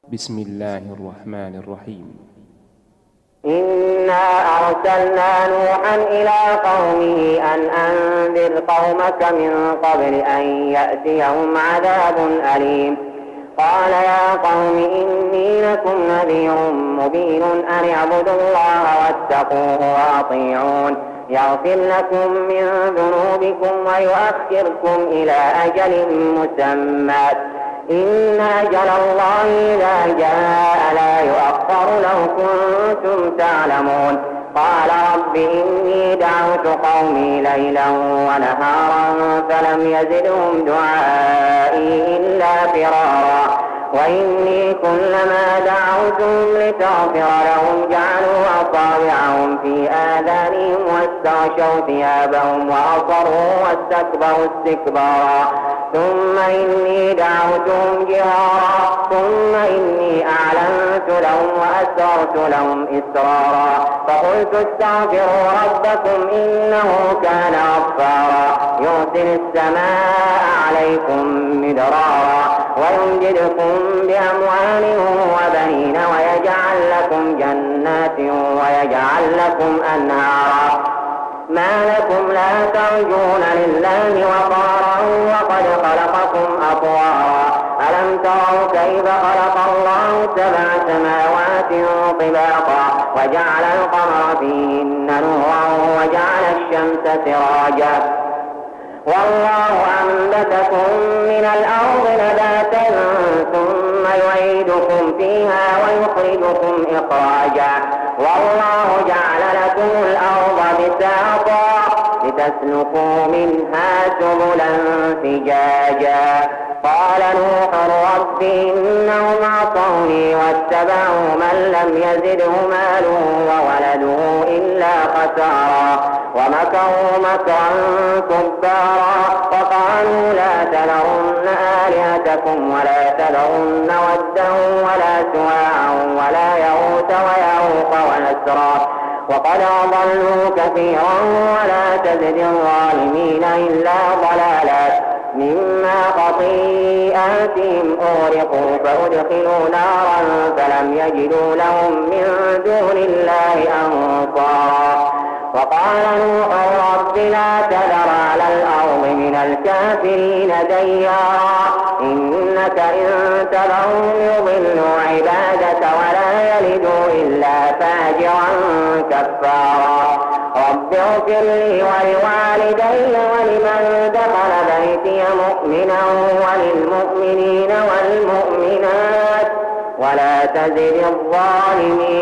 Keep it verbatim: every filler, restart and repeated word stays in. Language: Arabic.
بسم الله الرحمن الرحيم. إنا أرسلنا نوحا إلى قومه أن أنذر قومك من قبل أن يأتيهم عذاب أليم. قال يا قوم إني لكم نذير مبين أن اعبدوا الله واتقوه وأطيعون يغفر لكم من ذنوبكم ويؤخركم إلى أجل مسمى إن أجل الله إذا جاء لا يؤخر لو كنتم تعلمون. قال رب إني دعوت قومي ليلا ونهارا فلم يزدهم دعائي إلا فرارا وإني كلما دعوتهم لتغفر لهم جعلوا أصابعهم في آذانهم واستغشوا ثيابهم وأصروا واستكبروا استكبارا ثم إني دعوتهم جهارا ثم إني أعلنت لهم وأسررت لهم إسرارا فقلت استغفروا ربكم إنه كان غفارا يرسل السماء عليكم مدرارا ويمددكم بأموال وبنين ويجعل لكم جنات ويجعل لكم أنهارا ما لكم لا ترجون لله وقارا وقد خلقكم أطوارا ألم تروا كيف خلق الله سبع سماوات طباقا وجعل القمر فيهن نورا وجعل الشمس سراجا والله أنبتكم من الأرض نباتا ثم يعيدكم فيها ويخرجكم إخراجا والله جعل لكم الأرض بساطا لتسلكوا منها سبلا فجاجا. قال نوح رب إنهم عصوني واتبعوا من لم يزده ماله وولده إلا خسارا ومكروا مكرا كبارا وقالوا لا تذرن آلهتكم ولا تذرن ودا ولا سواعا ولا يغوث ويعوق ونسرا وقد أضلوا كثيرا ولا تزد الظالمين إلا ضلالا مما خطيئاتهم أغرقوا فأدخلوا نارا فلم يجدوا لهم من دون الله أنصارا. وقال نوح رب لا تذر على الأرض من الكافرين ديارا إنك إن تذرهم يضلوا عبادك ولا يلدوا إلا فاجرا كفارا. رب اغفر لي ولوالدي ولمن دخل بيتي مؤمنا وللمؤمنين والمؤمنات ولا تزد الظالمين